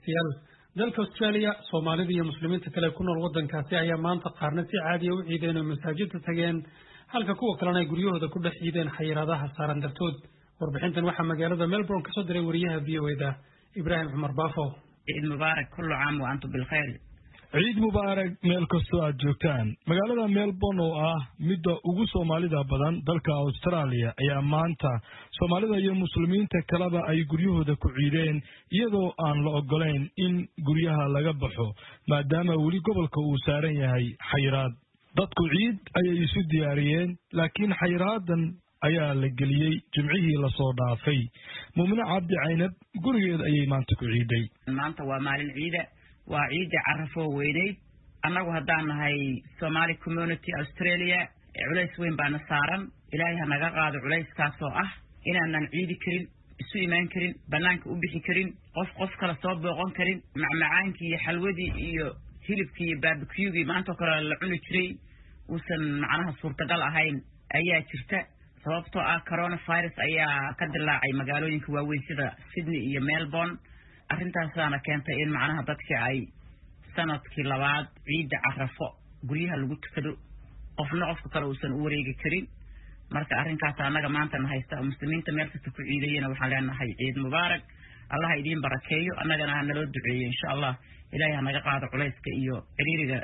dhegeystayaal dalka Australia Soomaalida iyo muslimiinta kale ku nool wadankaasi ayaa maanta qaarna si caadi ah u ciideen oo masaajidda tageen halka kuwa kalena ay guryahooda ku dhex ciideen xayiraadaha saaran dartood warbixintan waxaa magaalada Melbourne ka soo diray wariyaha VOA-da Ibrahim Umar Bafo. Eid Mubarak kullu aam wa antum bil khair. Eid Mubarak meel kastoo aad joogtaan. Magaalada Melbourne oo ah midda ugu Soomaalida badan dalka Australia ayaa maanta Soomaalida iyo muslimiinta kaleba ay guryahooda ku ciideen iyadoo aan la ogolayn in guryaha laga baxo maadaama weli gobolka uu saaran yahay xayiraad. Dadku ciid ayay isu diyaariyeen laakiin xayiraadan ayaa la geliyay jimcihii la soo dhaafay. Muumina Cabdi Caynab gurigeeda ayay maanta ku ciiday. Maanta waa maalin ciida waa ciida carafo weynay annagu haddaan nahay Somali community Australia culays weyn baan saaran ilaahay ha naga qaado culayskaas oo ah inaanan ciidi karin isu imaan karin banaanka u bixi karin qof kala soo booqan karin macmacaankii iyo xalwadii iyo hilibkii iyo barbecue maanta kala la cuni jiray uusan macnaha suurtagal ahayn ayaa jirta sababtoo ah coronavirus ayaa ka dilaacay magaalooyinka waaweyn sida Sydney iyo Melbourne arrintaasana keentay in macnaha dadkii ay sanadkii labaad ciida carafo guryaha lagu tukado qofna kale uusan u wareegi karin marka arrinkaas anaga maanta haysta muslimiinta meel kasta ku ciidayna waxaan leenahay Eid Mubarak Allah idin barakeeyo annagana naloo duceeyo insha Allah ilaahay naga qaado culayska iyo xiriiriga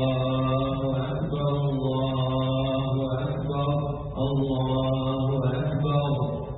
Allahu akbar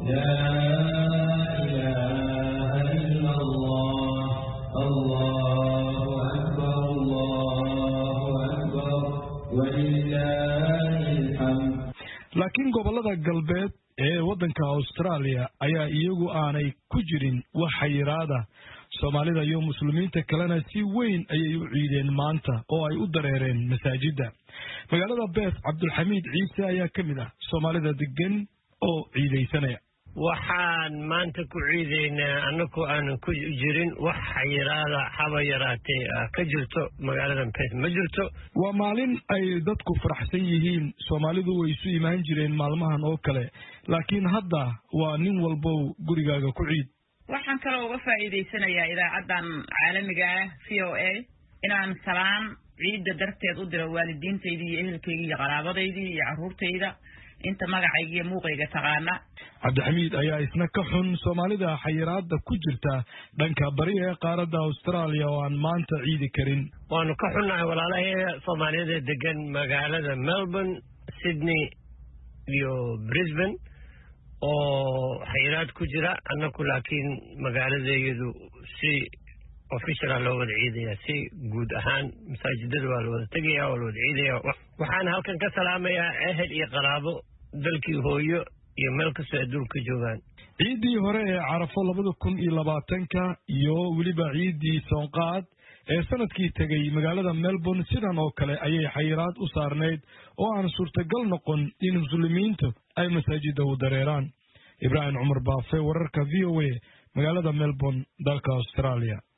laakiin gobolada galbeed ee wadanka Australia ayaa iyagu aanay ku jirin wax xayiraada Soomaalida iyo muslimiinta kalena si weyn ayay u ciideen maanta oo ay u dareereen masaajidda magaalada Perth Cabdulxamiid Ciise ayaa kamid ah Soomaalida degan oo ciideysanaya waxaan maanta ku ciideynaa annagu aan ku jirin wax xayiraada haba yaraatee ka jirto magaalada Perth ma jirto waa maalin ay dadku faraxsan yihiin Soomaalidu way isu imaan jireen maalmahan oo kale laakiin hadda waa nin walbo gurigaaga ku ciid waxaan kale uga faa'iideysanayaa idaacadan caalamiga ah VOA inaan salaam ciida darteed u diro waalidiintaydii iyo ehelkayga iyo qaraabadaydii iyo carruurtayda inta magacayga iyo muuqayga taqaana Cabdixamiid ayaa isna ka xun Soomaalida xayiraada ku jirta dhanka bari ee qaaradda Australia oo aan maanta ciidi karin waanu ka xunnahay walaalahay Soomaalida degan magaalada Melbourne Sydney iyo Brisbane oo xayiraad ku jira annagu laakiin magaaladeedu si official loo wada ciidaya si guud ahaan masaajidada waa loo wada tagayaa oo loo wada ciidaya waxaan halkan ka salaamayaa ehel iyo qaraabo dalkii hooyo iyo meel kasta adduunka joogaan ciidii hore ee carafo 2020 iyo weliba ciidii soonqaad ee sanadkii tagay magaalada Melbourne sidan oo kale ayay xayiraad u saarneyd oo aan suurtagal noqon in muslimiintu ay masaajidda u dareeraan Ibrahim Umar Bafo wararka VOA magaalada Melbourne dalka Australia